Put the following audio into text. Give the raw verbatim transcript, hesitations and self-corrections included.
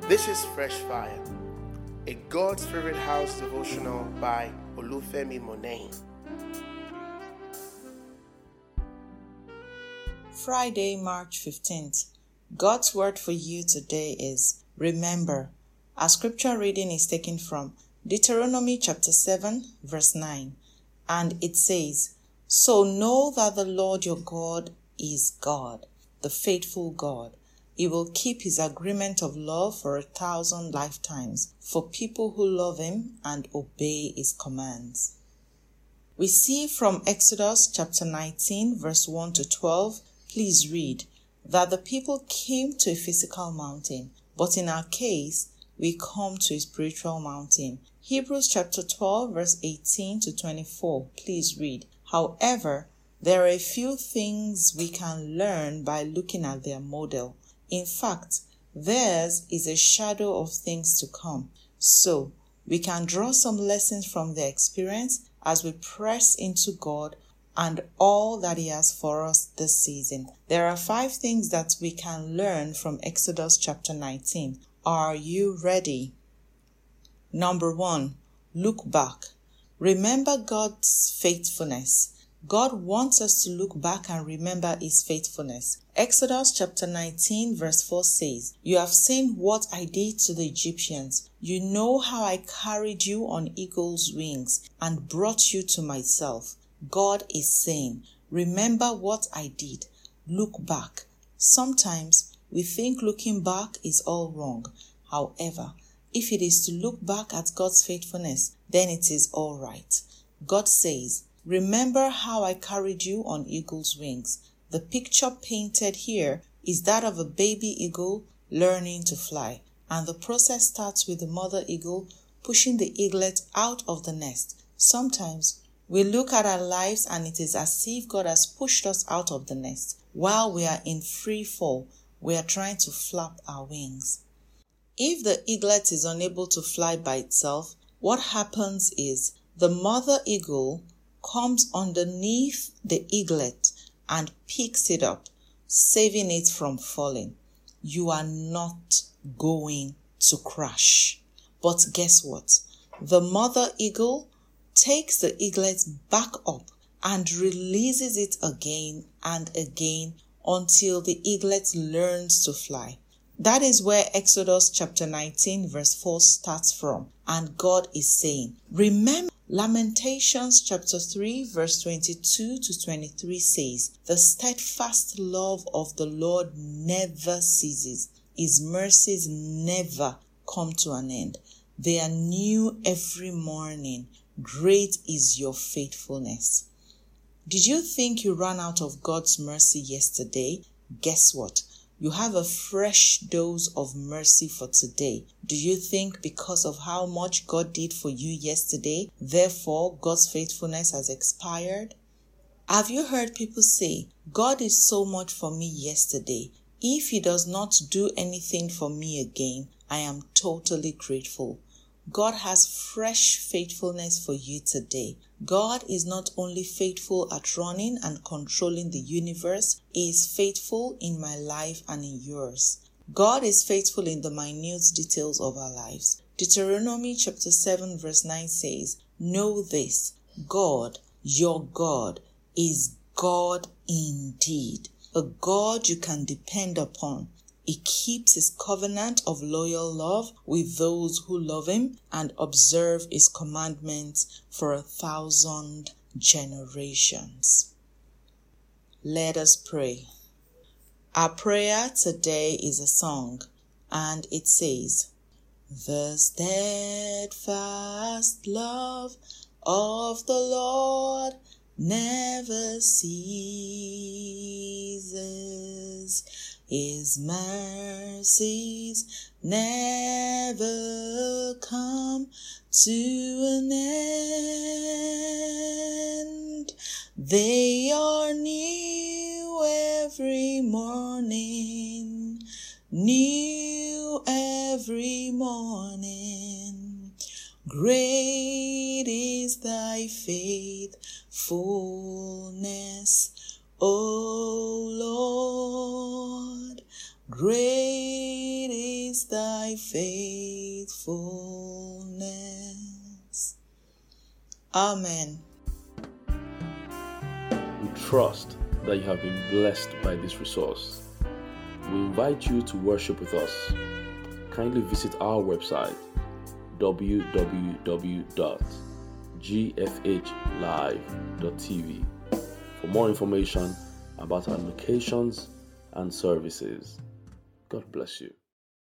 This is Fresh Fire, a God's Favorite House devotional by Olufemi Monet. Friday, March fifteenth. God's word for you today is remember. Our scripture reading is taken from Deuteronomy chapter seven, verse nine, and it says, "So know that the Lord your God is God, the faithful God. He will keep his agreement of love for a thousand lifetimes for people who love him and obey his commands." We see from Exodus chapter nineteen, verse one to twelve, please read, that the people came to a physical mountain, but in our case, we come to a spiritual mountain. Hebrews chapter twelve, verse eighteen to twenty-four, please read, "However, there are a few things we can learn by looking at their model. In fact, theirs is a shadow of things to come. So, we can draw some lessons from their experience as we press into God and all that he has for us this season." There are five things that we can learn from Exodus chapter nineteen. Are you ready? Number one, look back. Remember God's faithfulness. God wants us to look back and remember his faithfulness. Exodus chapter nineteen verse four says, "You have seen what I did to the Egyptians. You know how I carried you on eagle's wings and brought you to myself." God is saying, remember what I did. Look back. Sometimes we think looking back is all wrong. However, if it is to look back at God's faithfulness, then it is all right. God says, "Remember how I carried you on eagle's wings." The picture painted here is that of a baby eagle learning to fly, and the process starts with the mother eagle pushing the eaglet out of the nest. Sometimes we look at our lives and it is as if God has pushed us out of the nest. While we are in free fall, we are trying to flap our wings. If the eaglet is unable to fly by itself, what happens is the mother eagle comes underneath the eaglet and picks it up, saving it from falling. You are not going to crash. But guess what? The mother eagle takes the eaglet back up and releases it again and again until the eaglet learns to fly. That is where Exodus chapter nineteen verse four starts from. And God is saying, remember, Lamentations chapter three verse twenty-two to twenty-three says, "The steadfast love of the Lord never ceases. His mercies never come to an end. They are new every morning. Great is your faithfulness." Did you think you ran out of God's mercy yesterday? Guess what? You have a fresh dose of mercy for today. Do you think because of how much God did for you yesterday, therefore God's faithfulness has expired? Have you heard people say, "God is so much for me yesterday. If he does not do anything for me again, I am totally grateful"? God has fresh faithfulness for you today. God is not only faithful at running and controlling the universe, he is faithful in my life and in yours. God is faithful in the minute details of our lives. Deuteronomy chapter seven verse nine says, "Know this, God, your God, is God indeed, a God you can depend upon. He keeps his covenant of loyal love with those who love him and observe his commandments for a thousand generations." Let us pray. Our prayer today is a song, and it says, "The steadfast love of the Lord never ceases. His mercies never come to an end. They are new every morning, new every morning. Great is thy faithfulness, O Lord. Great is thy faithfulness. Amen. We trust that you have been blessed by this resource. We invite you to worship with us. Kindly visit our website w w w dot g f h live dot t v for more information about our locations and services. God bless you.